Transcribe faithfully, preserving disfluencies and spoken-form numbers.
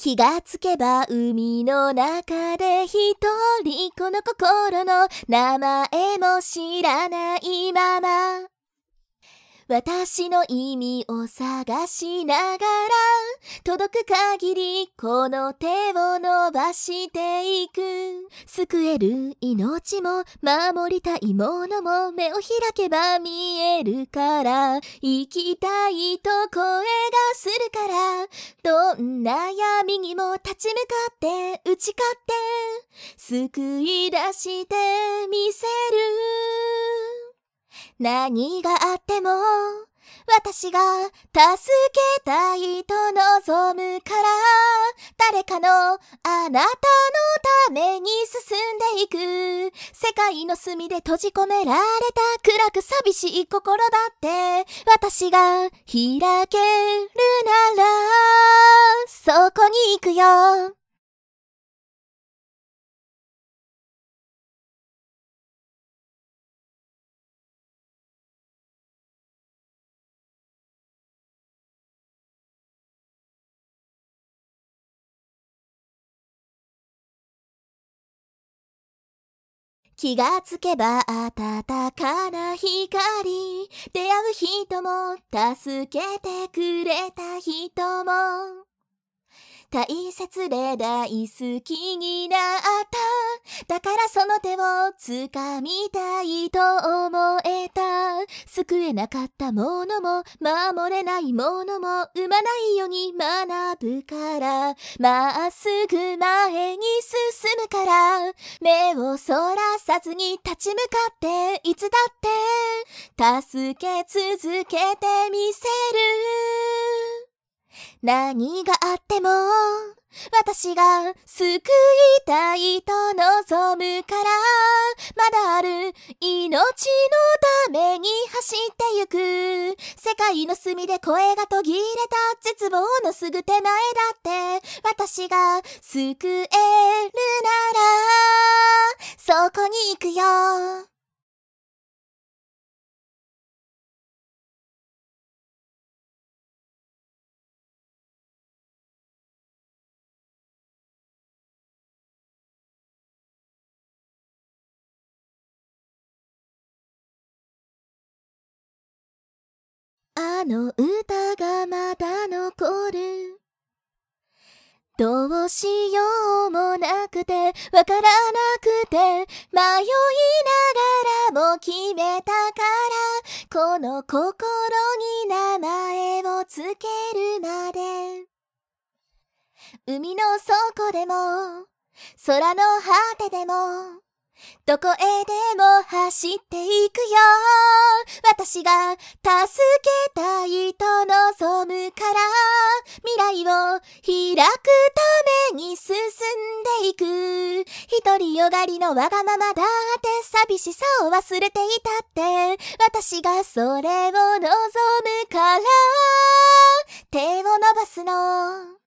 気がつけば海の中で一人この心の名前も知らないまま私の意味を探しながら届く限りこの手を伸ばしていく救える命も守りたいものも目を開けば見えるから生きたいと声がするからどんな闇にも立ち向かって打ち勝って救い出してみせる何があっても私が助けたいと望むから誰かのあなたのために進んでいく世界の隅で閉じ込められた暗く寂しい心だって私が開けるならそこに行くよ気がつけば暖かな光出会う人も助けてくれた人も大切で大好きになっただからその手を掴みたいと思えた救えなかったものも守れないものも生まないように学ぶからまっすぐ前に進むから目をそらさずに立ち向かっていつだって助け続けてみせる何があっても私が救いたいと望むからまだある命のために走ってゆく世界の隅で声が途切れた絶望のすぐ手前だって私が救えるならそこに行くよあの歌がまだ残るどうしようもなくてわからなくて迷いながらも決めたからこの心に名前をつけるまで海の底でも空の果てでもどこへでも走っていくよ私が助けたいと望むから未来を開くために進んでいく独りよがりのわがままだって寂しさを忘れていたって私がそれを望むから手を伸ばすの